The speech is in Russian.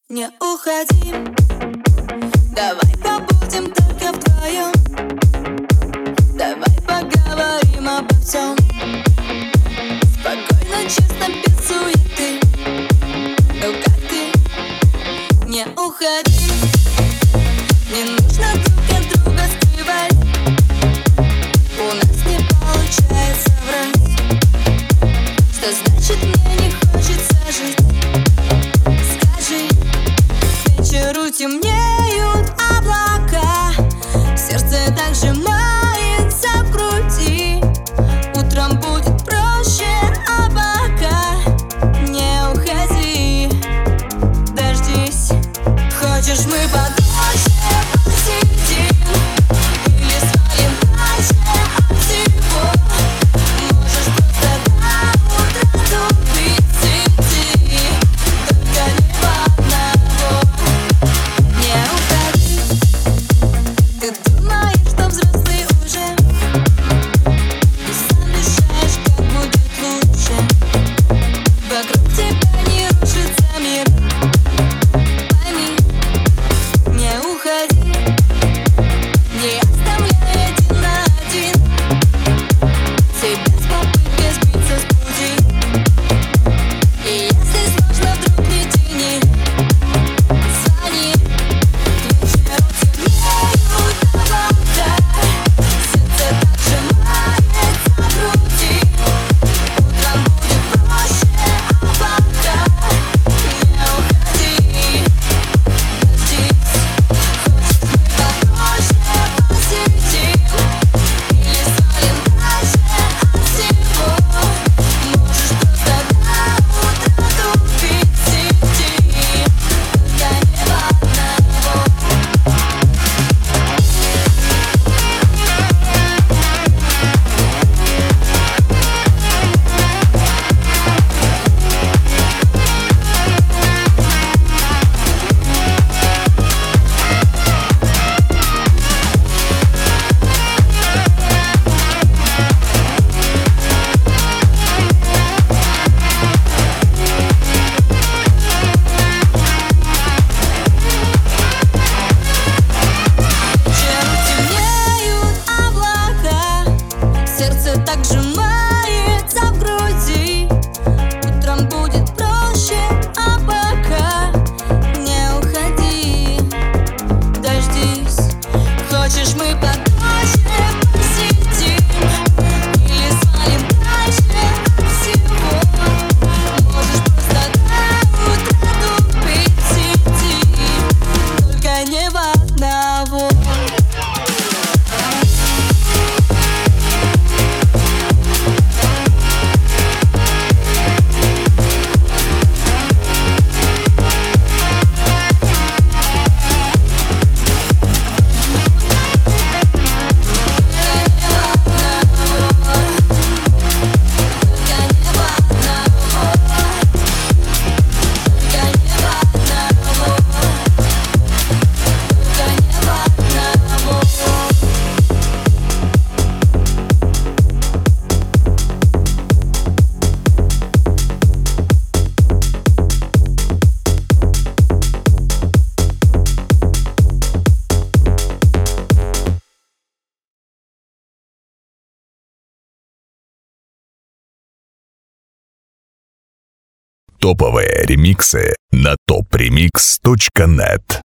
Не уходи, давай побудем только вдвоем. Давай поговорим обо всем спокойно, честно, без суеты. Ну как ты? Не уходи, не нужно друг от друга скрывать. У нас не получается врать. Что значит мне не хочется жить? Скажи, к вечеру темнеют облака, сердце так сжимается в груди. Утром будет проще, а пока не уходи, дождись. Хочешь, мы подольше посидим или свалим дальше от всего? Можешь просто до утра тупить, иди, только не в одного. Не уходи, ты думаешь, что взрослый уже, и сам решаешь, как будет лучше. Вокруг тебя не рушится мир. Пойми, не уходи, не оставляй один на один себя с попыткой сбиться с пути. И если сложно, вдруг не тяни, звони. К вечеру темнеют облака, сердце так сжимается в груди. Утром будет проще, а пока не уходи, дождись. Хочешь, мы подольше посидим или свалим дальше от всего? Можешь просто до утра тупить, иди, только не в одного. Вечером темнеют облака, сердце так сжимается в груди. Утром будет проще, а пока не уходи, дождись. Хочешь, мы подольше посидим или свалим дальше от всего? Можешь просто до утра тупить, иди, только не в одного. Топовые ремиксы на topremix.net.